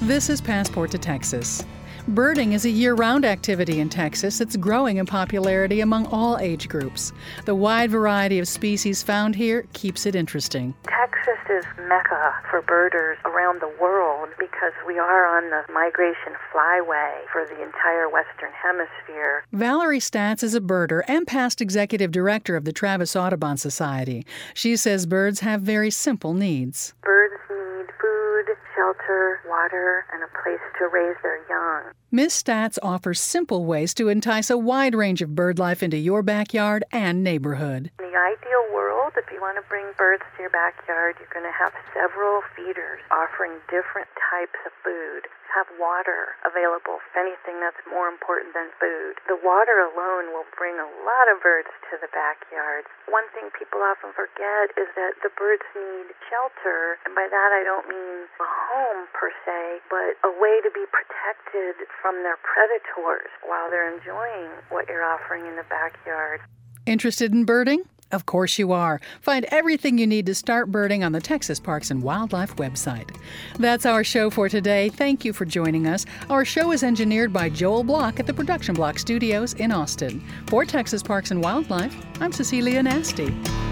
This is Passport to Texas. Birding is a year-round activity in Texas that's growing in popularity among all age groups. The wide variety of species found here keeps it interesting. Texas is Mecca for birders around the world because we are on the migration flyway for the entire Western Hemisphere. Valerie Statz is a birder and past executive director of the Travis Audubon Society. She says birds have very simple needs. Birds need food, shelter, water, and a place to raise their young. Ms. Statz offers simple ways to entice a wide range of bird life into your backyard and neighborhood. In the ideal world, if you want to bring birds to your backyard, you're going to have several feeders offering different types of food. Have water available. If anything, that's more important than food. The water alone will bring a lot of birds to the backyard. One thing people often forget is that the birds need shelter, and by that I don't mean a home per se, but a way to be protected from their predators while they're enjoying what you're offering in the backyard. Interested in birding? Of course you are. Find everything you need to start birding on the Texas Parks and Wildlife website. That's our show for today. Thank you for joining us. Our show is engineered by Joel Block at the Production Block Studios in Austin. For Texas Parks and Wildlife, I'm Cecilia Nasty.